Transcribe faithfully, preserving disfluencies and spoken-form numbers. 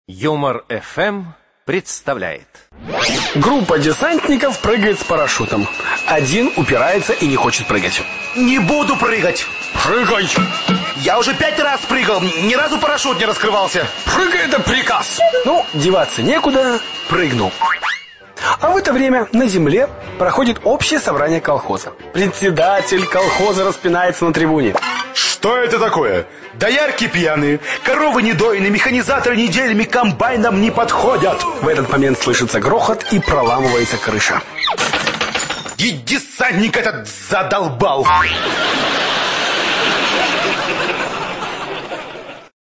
Юмор эф эм представляет. Группа десантников прыгает с парашютом. Один упирается и не хочет прыгать. Не буду прыгать. Прыгай! Я уже пять раз прыгал, ни разу парашют не раскрывался. Прыгай, это приказ. Ну, деваться некуда, прыгнул. А в это время на земле проходит общее собрание колхоза. Председатель колхоза распинается на трибуне. Что это такое? Доярки пьяные, коровы недоины, механизаторы неделями комбайнам не подходят. В этот момент слышится грохот и проламывается крыша. И десантник этот задолбал.